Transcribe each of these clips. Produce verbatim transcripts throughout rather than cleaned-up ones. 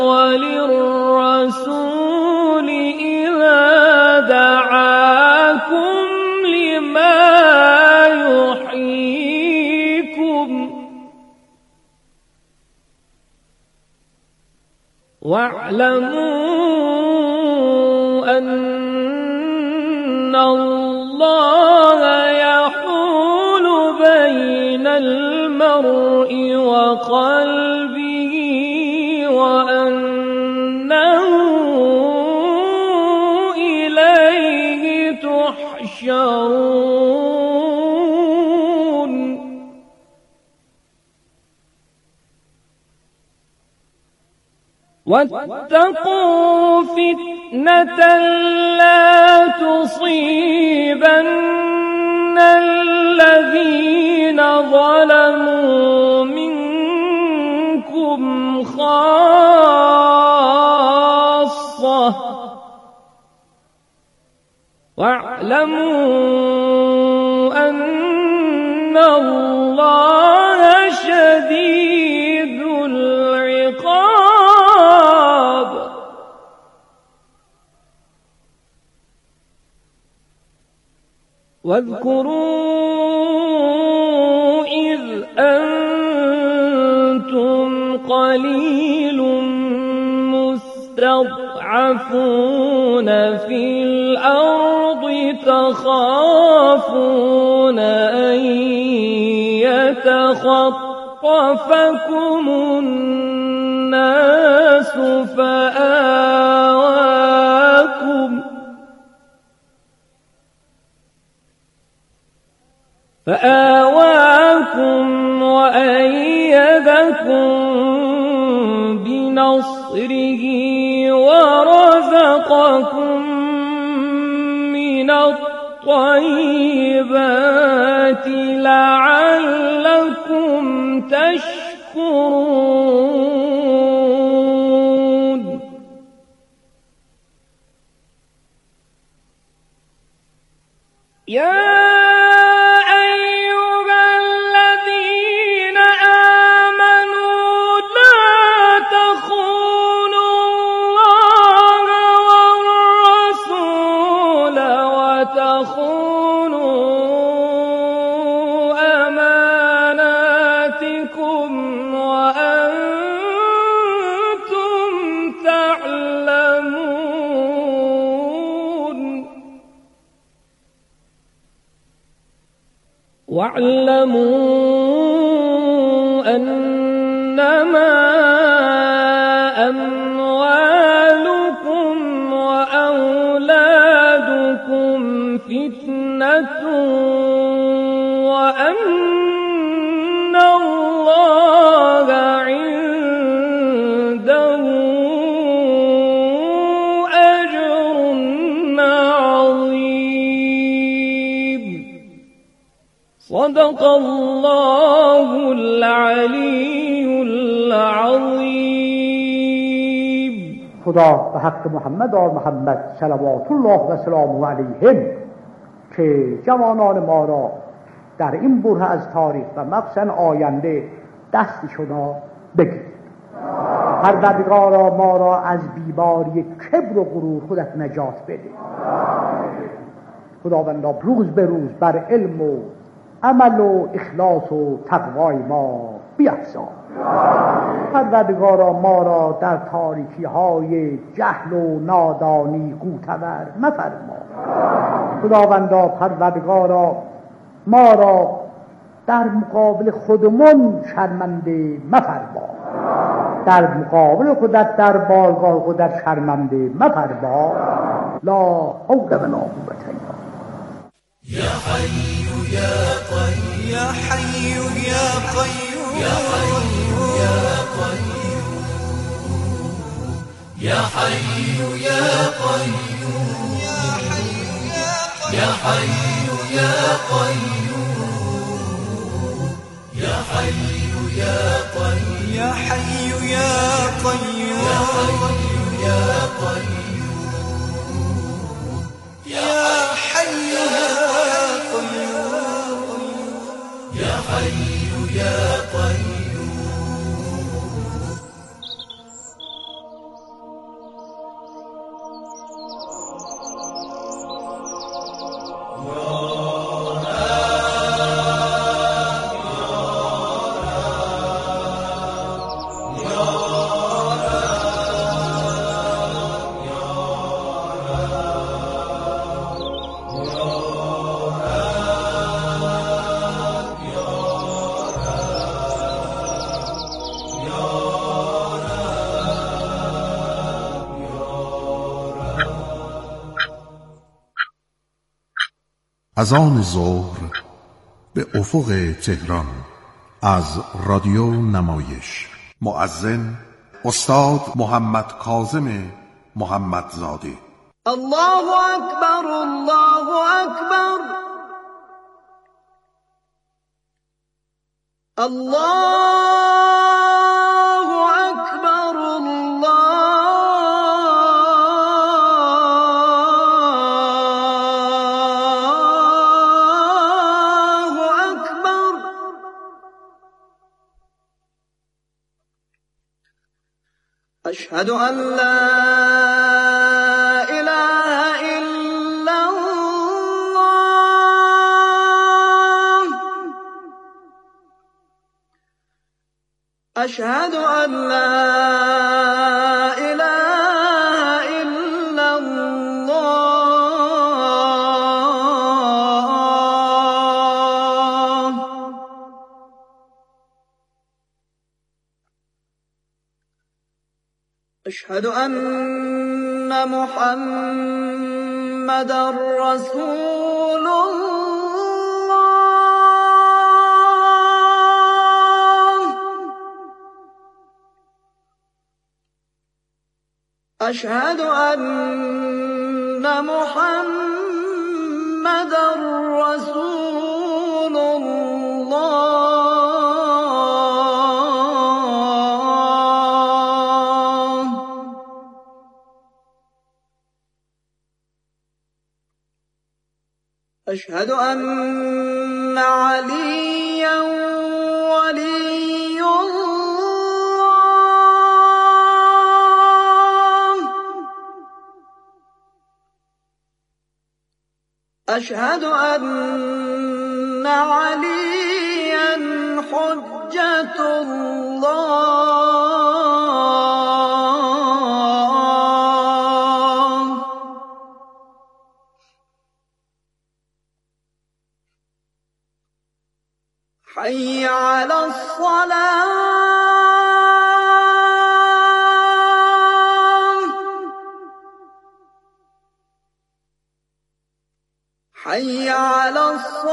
وللرسول إذا دعاكم لما يحييكم واعلموا أن الله يحول بين المرء وقلبه وأنه إليه تحشرون واتقوا فتنة لا تصيبن الذين ظلموا منكم خاصة واعلموا أن الله شديد العقاب واذكروا إذ أنتم قليل مستضعفون في الأرض تخافون أن يتخطفكم الناس فآواكم فآواكم وأيدكم بنصره ورزقكم من الطيبات لعلكم تشكرون يا واعلموا أنما أموالكم وأولادكم فتنة وأن الله عنده أجر عظيم. صدق الله العلي العظيم. خدا به حق محمد آل محمد صلوات الله و سلامه علیهم که جوانان ما را در این بره از تاریخ و مخصوصا آینده دستشون بگیر. پروردگارا ما را از بیماری کبر و غرور خودت نجات بده. خداوندا روز به روز بر علم و عمل و اخلاص و تقوای ما بیفزا. پروردگارا ما را در تاریکی های جهل و نادانی قوتور مفرما. خداوندا پروردگارا ما را در مقابل خودمون شرمنده مفرما. در مقابل خودت در بارگاه خودت شرمنده مفرما. لا حول ولا قوة الا يا حي يا قيوم يا حي يا قيوم يا حي يا قيوم يا حي يا قيوم يا حي يا قيوم يا حي يا قيوم يا حي يا قيوم يا حي يا قيوم يا حي يا قيوم يا حي يا قيوم از آن ظهر به افق تهران. از رادیو نمایش. مؤذن استاد محمد کاظم محمدزاده. الله اکبر، الله اکبر، الله اکبر، الله اکبر. اشهد ان لا أشهد أن لا إله إلا الله. أشهد أن محمدًا رسول الله. أشهد أن محمدًا رسول الله. أشهد أن عليًّا ولي الله. أشهد أن عليًّا حجة الله. حي على الصلاة، حي على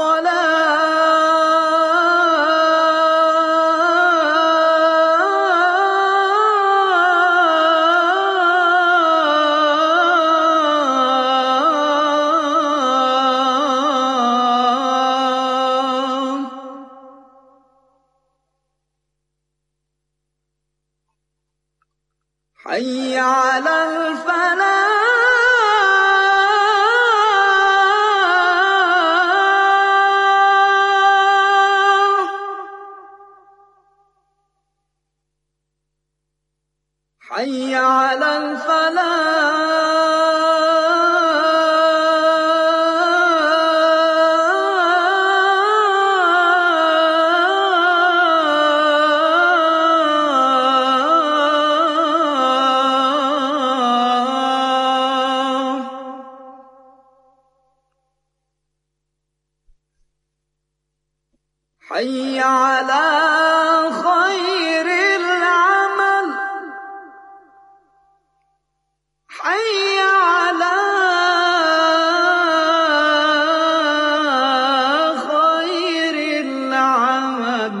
حي على الفلاح، حي على حي على خير العمل، حي على خير العمل.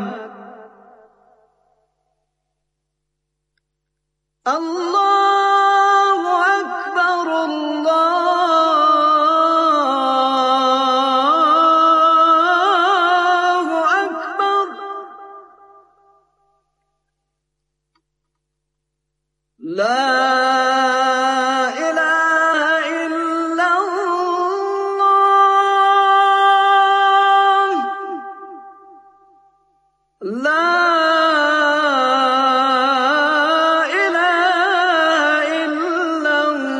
الله أكبر، الله أكبر. لا إله إلا الله. لا إله إلا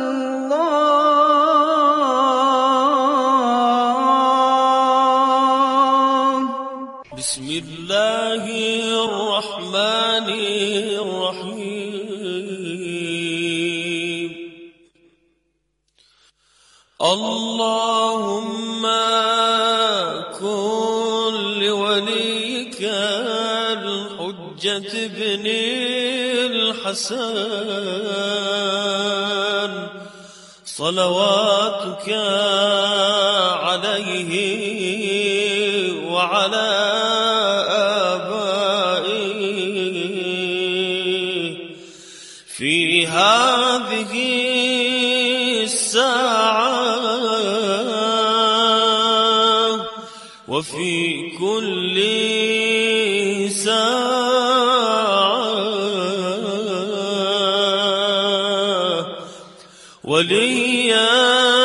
الله. بسم الله الرحمن الرحيم. اللهم كن لوليك الحجة بن الحسن صلواتك عليه عليه وعلى آبائه في هذه الساعة وفي كل ساعة وليا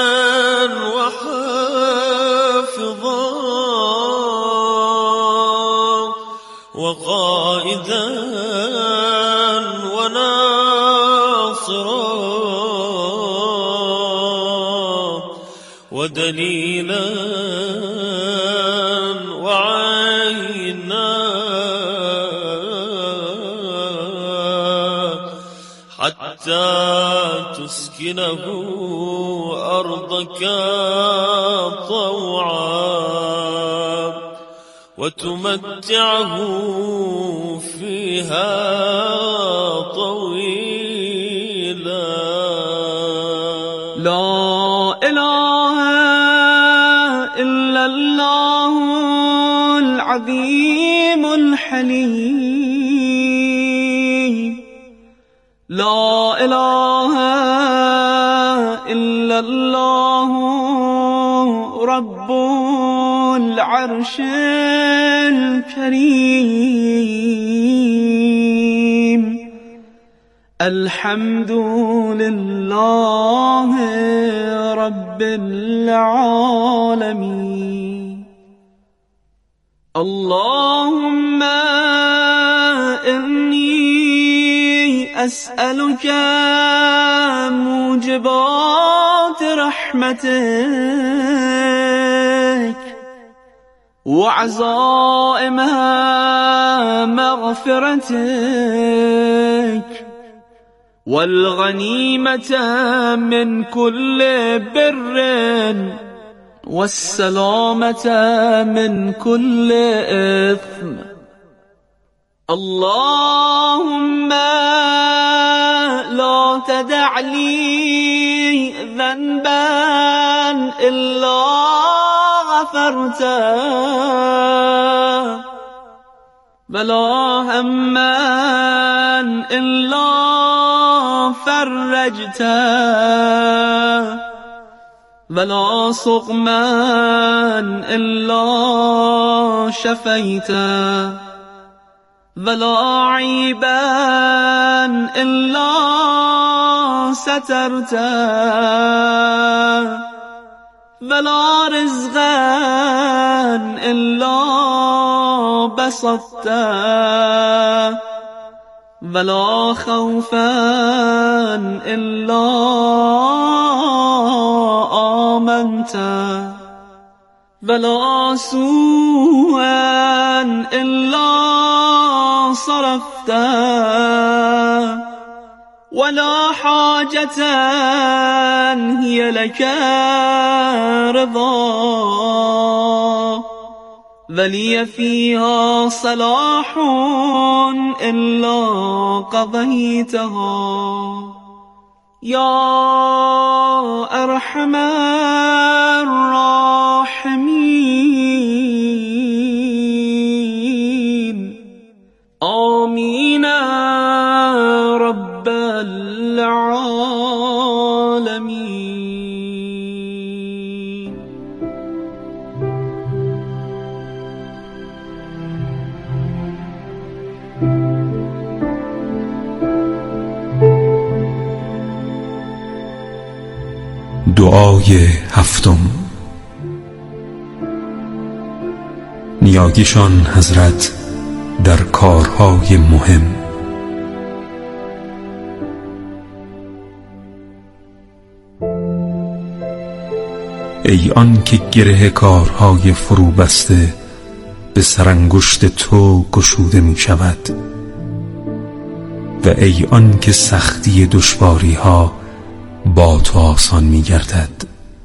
وحافظا وقائدا وناصرا ودليلا وعينا حتى تسكنه أرضك طوعا وتمتعه فيها طويلا. لا إله إلا الله العظيم الحليم، لا إله إلا الله رب العرش الكريم، الحمد لله رب العالمين. اللهم إني أسألك موجبات رحمتك وعزائم مغفرتك والغنيمة من كل بر والسلامة من كل إثم. اللهم لا تدع لي ذنبا إلا غفرته ولا هما إلا فرجته ولا سقما إلا شفيته ولا عيبا إلا سترته ولا رزقا إلا بسطته ولا خوفا إلا آمنته ولا سوءا إلا صرفته ولا حاجة هي لك رضا ولي فيها صلاح إلا قضيتها يا أرحم الراحمين. آمين رب العالمين. دعای هفتم. نیایشان حضرت در کارهای مهم. ای آن که گره کارهای فرو بسته به سرانگشت تو گشوده می شود و ای آن که سختی دشواری ها با تو آسان می گردد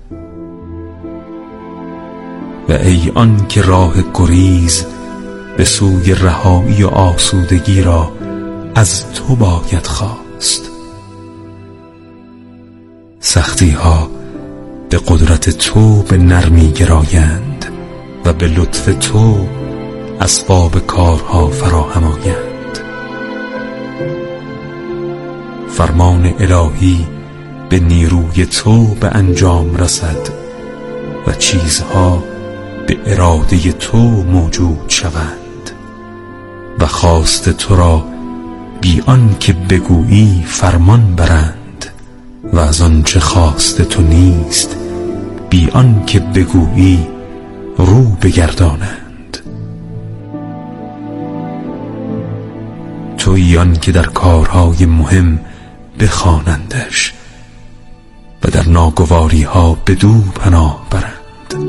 و ای آن که راه گریز به سوی رهایی و آسودگی را از تو باید خواست. سختی ها به قدرت تو به نرمی گرایند و به لطف تو اسباب کارها فراهم آیند. فرمان الهی به نیروی تو به انجام رسد و چیزها به اراده تو موجود شوند و خواست تو را بی آن که بگویی فرمان برند و از آنچه خواست تو نیست بی آن که بگویی رو بگردانند. تویی آن که در کارهای مهم بخوانندش و در ناگواری ها بدو پناه برند.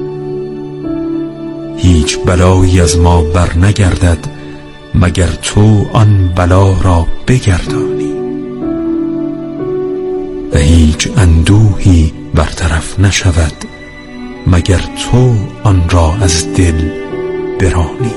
هیچ بلایی از ما بر نگردد مگر تو آن بلا را بگردانی و هیچ اندوهی برطرف نشود مگر تو آن را از دل برانی.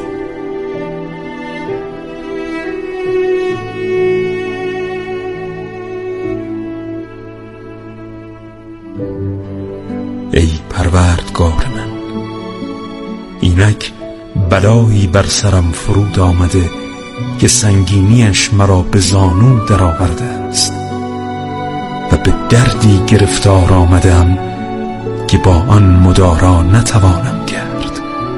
ای پروردگار من، اینک بلایی بر سرم فرود آمده که سنگینیش مرا به زانو در آورده است و به دردی گرفتار آمدم که با آن مدارا نتوانم کرد.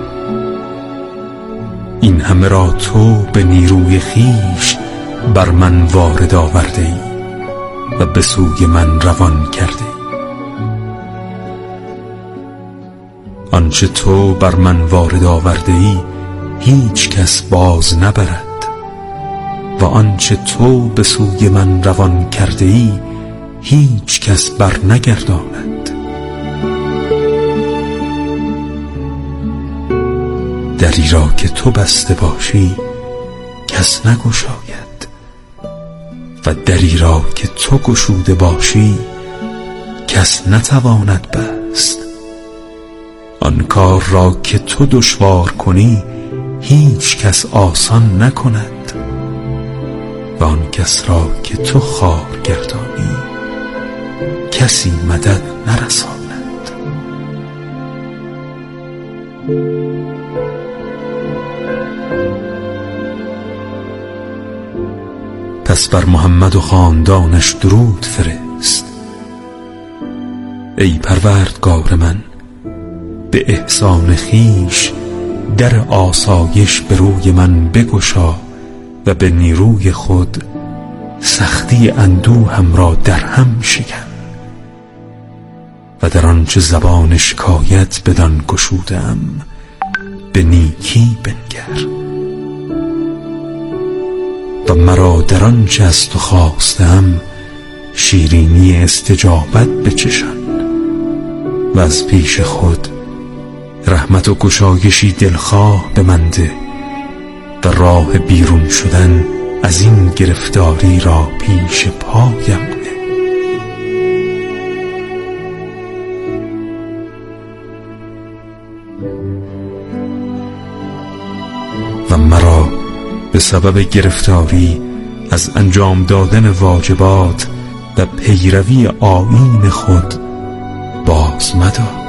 این همه را تو به نیروی خیش بر من وارد آورده ای و به سوی من روان کرده ای. آنچه تو بر من وارد آورده ای هیچ کس باز نبرد و آنچه تو به سوی من روان کرده ای هیچ کس بر نگرداند. دری را که تو بسته باشی کس نگشاید و دری را که تو گشوده باشی کس نتواند بست. آن کار را که تو دشوار کنی هیچ کس آسان نکند و آن کس را که تو خوار گردانی کسی مدد نرساند. پس بر محمد و خاندانش درود فرست. ای پروردگار من، به احسان خیش در آسایش به روی من بگشا و به نیروی خود سختی اندوهم را در هم شکن و در آنچه زبان شکایت بدان گشودم به نیکی بنگر و مرا در آنچه از تو خواستم شیرینی استجابت بچشان و از پیش خود رحمت و گشایشی دلخواه به من ده و راه بیرون شدن از این گرفتاری را پیش پایم نه و مرا به سبب گرفتاری از انجام دادن واجبات و پیروی آیین خود باز مدار.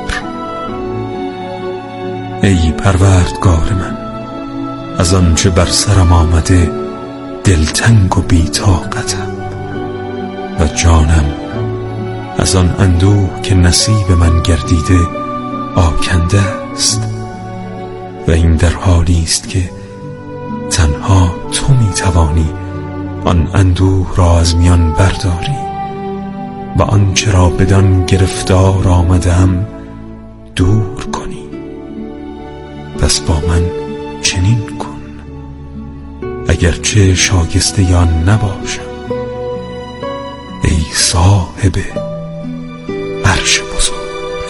ای پروردگار من، از آنچه بر سرم آمده دلتنگ و بی‌طاقتم و جانم از آن اندوه که نصیب من گردیده آکنده است و این در حالی است که تنها تو میتوانی آن اندوه را از میان برداری و آنچه را بدان گرفتار آمدم دور کنی. پس با من چنین کن اگرچه شایسته یا نباشم ای صاحب عرش بزرگ.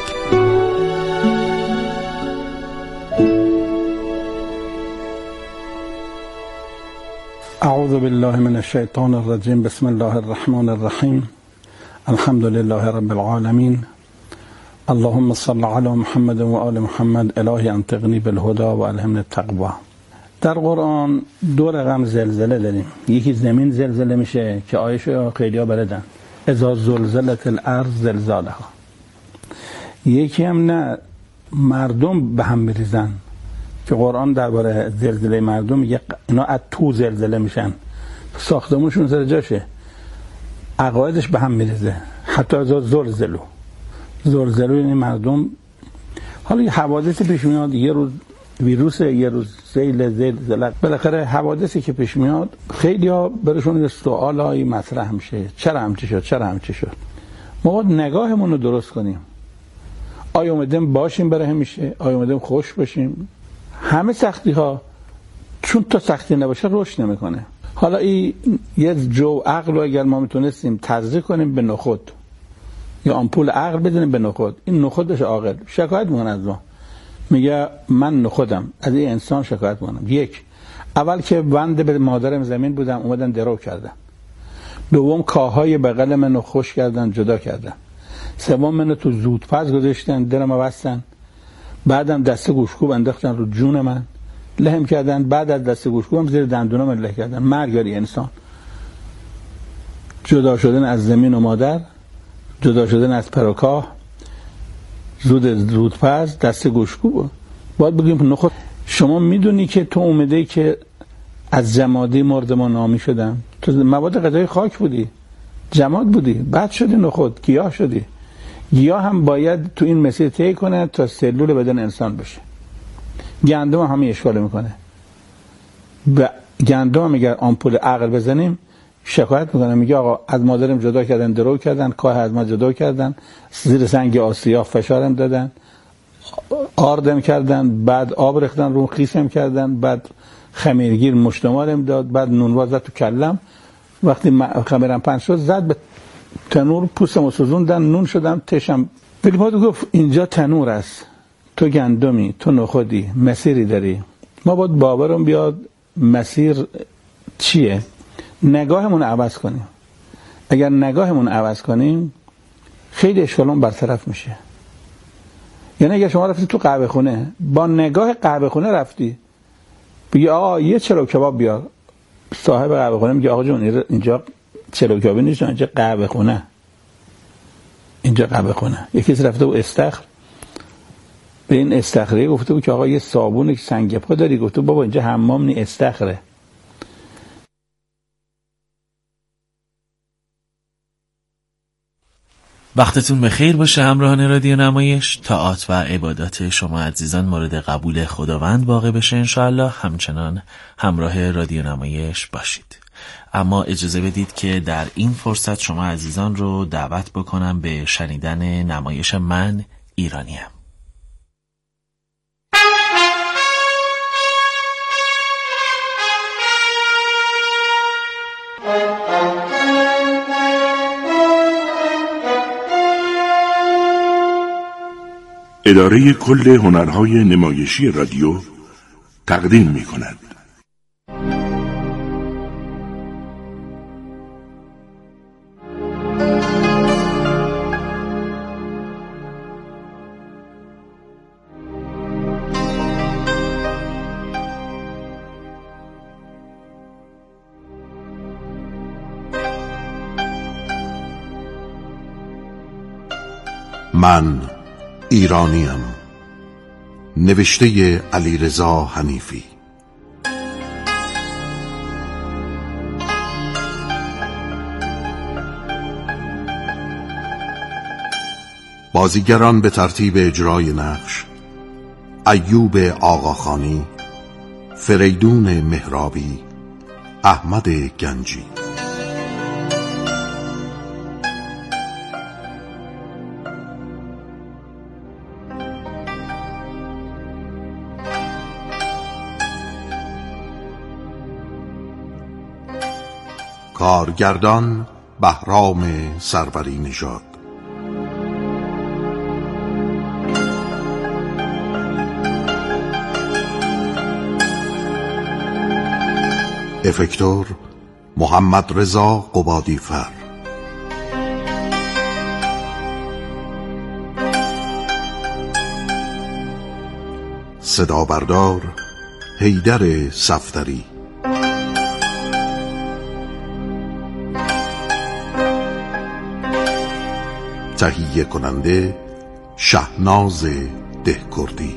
اعوذ بالله من الشیطان الرجیم. بسم الله الرحمن الرحیم. الحمد لله رب العالمین. اللهم صل علی محمد و آل محمد. الهی انطقنی بالهدى و الهمنی التقوی. در قرآن دو رقم زلزله داریم. یکی زمین زلزله میشه که آیه‌شو خیلی‌ها بلدن، اذا زلزلت الارض زلزالها. یکی هم نه مردم به هم میریزن که قرآن درباره زلزله مردم میگه اینا از تو زلزله میشن، ساختمونشون سر جاشه، عقایدش به هم میریزه. حتی از زلزلو زلزلو یعنی مردم. حالا یه حوادثی پیش میاد، یه روز ویروس، یه روز سیل، زلزله، بالاخره حوادثی که پیش میاد خیلی ها برشون یه سوالایی مطرح میشه، چرا همچی شد، چرا همچی شد. ما باید نگاهمون رو درست کنیم. آیا اومدیم باشیم برای همیشه؟ آیا اومدیم خوش باشیم؟ همه سختی ها چون تا سختی نباشه رشد نمیکنه. حالا این یه جو عقل رو اگر ما میتونستیم تزریق کنیم به نخود یا آمپول عقل بدونیم به نخود، این نخود بشه عاقل، شکایت میکنه از ما، میگه من نخودم، از این انسان شکایت میکنم. یک، اول که بنده به مادرم زمین بودم، اومدن درو کردن. دوم، کاهای بغل منو خوش کردن، جدا کردن. سوم، منو تو زودپز گذاشتن، دلمو بستن. بعدم دست گوشکوب انداختن رو جون من، لهم کردن. بعد از دست گوشکوبم زیر دندونام له کردن. مرگ انسان، جدا شدن از زمین و مادر، جدا شدن از پروکاه، زود زودپز، دست گوشکوب. باید بگیم نخود. شما میدونی که تو اومده که از جمادی مرد ما نامی شدم، تو مواد غذایی خاک بودی، جماد بودی، بعد شدی نخود، گیاه شدی. گیاه هم باید تو این مسیر طی کنه تا سلول بدن انسان بشه. گندم هم همین اشکال میکنه. به گندم هم اگر آمپول عقل بزنیم شکایت میکنه، میگه آقا از مادرم جدا کردن، درو کردن، کاه از ما جدا کردن، زیر سنگ آسیا فشارم دادن، آردم کردن، بعد آب ریختن رو خیسم کردن، بعد خمیرگیر مشتمالم داد، بعد نونوا زد تو کلم. وقتی خمیرم پنج شد زد به تنور، پوستمو سوزوندن، نون شدم، تشم. بیلباد گفت اینجا تنور است، تو گندمی، تو نخودی، مسیری داری. ما باید باورم بیاد مسیر چیه، نگاهمون عوض کنیم. اگر نگاهمون عوض کنیم خیلی اشکالون برطرف میشه. یعنی اگر شما رفتی تو قهوه خونه، با نگاه قهوه خونه رفتی، بگی آقا یه چلو کباب بیار، صاحب قهوه خونه میگه آقا جون اینجا چلو کبابی نیست، اینجا قهوه خونه، اینجا قهوه خونه. یکی رفته و استخر به این استخره گفته بود که آقا یه صابون سنگ پا داری؟ گفته بابا اینجا حمام نی، استخره. وقتتون بخیر باشه همراهان رادیو نمایش. طاعات و عبادات شما عزیزان مورد قبول خداوند واقع بشه انشاءالله. همچنان همراه رادیو نمایش باشید. اما اجازه بدید که در این فرصت شما عزیزان رو دعوت بکنم به شنیدن نمایش من ایرانیم. اداره کل هنرهای نمایشی رادیو تقدیم می کند. من ایرانیم، نوشته علیرضا حنیفی. بازیگران به ترتیب اجرای نقش: ایوب آقاخانی، فریدون مهرابی، احمد گنجی. کارگردان بهرام سروری نژاد. افکتور محمد رضا قبادی فر. صدا بردار حیدر صفدری. تهیه کننده شهناز دهکردی.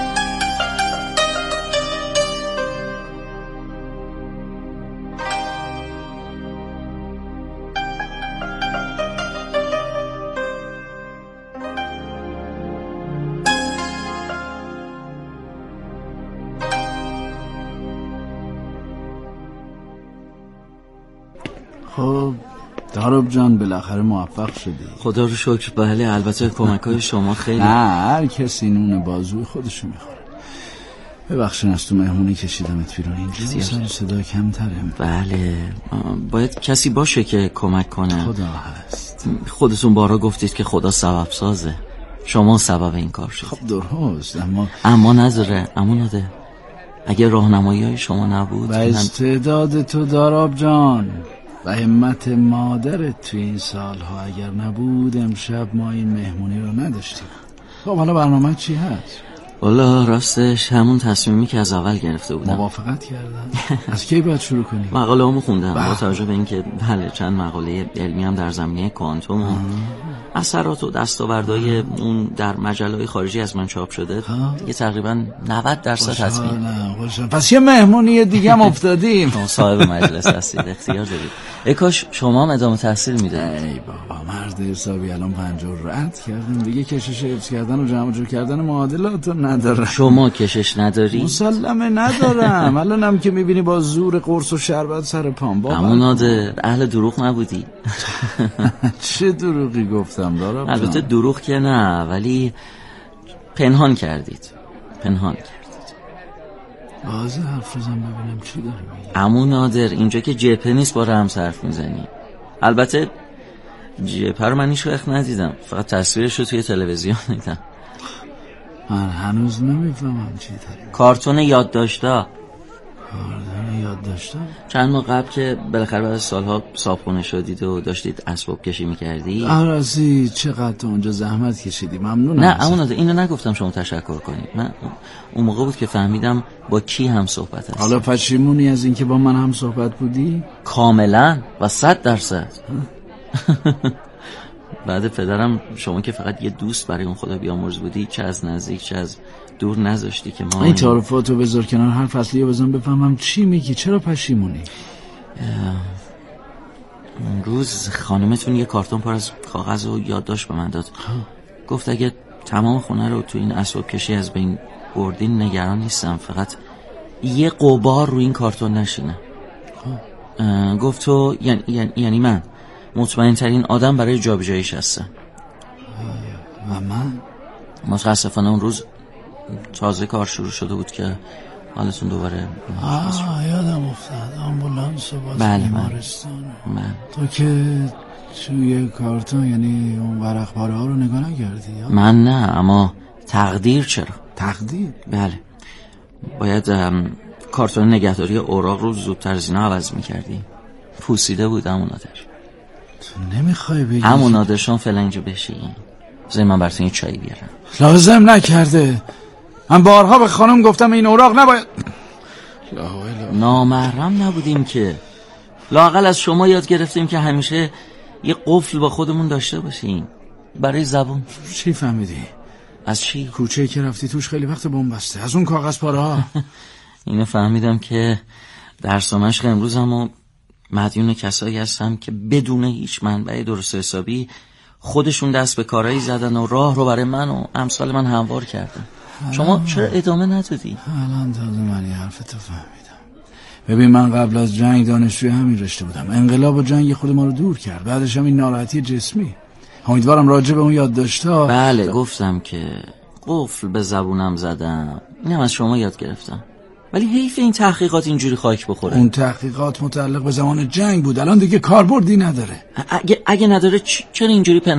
خب داراب جان بالاخره موفق شدی. خدا رو شکر. بله البته کمک‌های شما خیلی. نه هر کسی نون بازوی خودشو میخوره. ببخشین از تو مهمونی کشیدمت بیرون. اینجوری سر صدا کمتره. بله باید کسی باشه که کمک کنه. خدا هست. خودتون بارا گفتید که خدا سبب سازه. شما سبب این کار شد. خب درست اما اما نداره. اما نده اگه راهنمایی های شما نبود و استعداد تو داراب جان و همت مادرت تو این سالها اگر نبود امشب ما این مهمونی رو نداشتیم. خب حالا برنامه چی هست؟ والا راستش همون تصمیمی که از اول گرفته بودم. موافقت کردم. از کی باید شروع کنیم؟ مقاله همو خوندم با توجه به اینکه بله چند مقاله علمی هم در زمینه کوانتوم و اثرات و دستاوردهای اون در مجله‌های خارجی از من چاپ شده دیگه تقریبا نود درصد تصمیم. پس یه مهمونی دیگه هم افتادیم. شما صاحب مجلس هستید اختیار دارید. ای کاش شما هم ادامه تحصیل میدادید. ای بابا مرد حسابی الان پنجاه رد کردیم دیگه کشش حفظ کردن و جمع جور کردن معادلات ندارم. شما کشش نداری؟ مسلمه ندارم. الانم که میبینی با زور قرص و شربت سر پام بابا. اما نادر اهل دروغ نبودی. چه دروغی گفتم دارم؟ البته دروغ که نه ولی پنهان کردید. پنهان کردید. واضح حرف بزن ببینم چی داری میگی. اما نادر اینجا که جبهه نیست با رمز حرف میزنی. البته جبهه رو من هیچ وقت ندیدم فقط تصویرش رو توی تلویزیون دیدم. من هنوز نمیفهمم چی داری. کارتون یادداشت‌ها. کارتون یادداشت‌ها؟ چند ماه قبل که بالاخره بعد از سالها صابخونه شدید و داشتید اسباب کشی می‌کردی. آرازی چقدر اونجا زحمت کشیدی. ممنونم. نه اما اینو نگفتم شما تشکر کنید. من اون موقع بود که فهمیدم با کی هم صحبت هست. حالا پشیمونی از اینکه با من هم صحبت بودی؟ کاملا و صد درصد. بعد پدرم شما که فقط یه دوست برای اون خدا بیامرز بودی چه از نزدیک چه از دور نذاشتی که ما این تعارفاتو بذار کنار هر فصلی بزن بفهمم چی میگی. چرا پشیمونی؟ اون روز خانمتون یه کارتون پر از کاغذ و یادداشت به من داد. گفت اگه تمام خونه رو تو این اسباب کشی از بین بردین نگران نیستم فقط یه غبار رو این کارتون نشینه. گفت تو یعنی, یعنی, یعنی من مطمئن ترین آدم برای جابجاییش هستم. و من متاسفانه اون روز تازه کار شروع شده بود که حالتون دوباره آه یادم افتاد آمبولانس و باز بله بیمارستان. من تو که توی کارتون یعنی اون ورق پاره ها رو نگاه نکردی؟ من نه اما تقدیر چرا؟ تقدیر؟ بله باید کارتون نگهداری اوراق رو زودتر از اینا عوض میکردی. پوسیده بود همون نادر. تو نمیخوای بگی همون نادرشون فعلا اینجا بشی زی من براتون یه چایی بیارم. لازم نکرده. من بارها به خانم گفتم این اوراق نباید. نامحرم نبودیم که لااقل از شما یاد گرفتیم که همیشه یه قفل با خودمون داشته باشیم برای زبون. چی فهمیدی؟ از چی؟ کوچه‌ای که رفتی توش خیلی وقت بمب بسته. از اون کاغذ پاره ها. اینو فهمیدم که درس و مشق امروزم و مدیون کسایی هستم که بدون هیچ منبع درست حسابی خودشون دست به کارایی زدن و راه رو برای من و امثال من هموار کردن. شما چرا ادامه ندادی؟ الان تازه من یه حرفتو فهمیدم. ببین من قبل از جنگ دانشجوی همین رشته بودم. انقلاب و جنگ خود ما رو دور کرد. بعدش هم این ناراحتی جسمی. امیدوارم راجع به اون یادداشت‌ها. بله گفتم که قفل به زبونم زدم. اینم از شما یاد گرفتم. ولی حیف این تحقیقات اینجوری خاک بخوره. اون تحقیقات متعلق به زمان جنگ بود. الان دیگه کاربردی نداره. اگه اگه نداره چرا اینجوری پنهان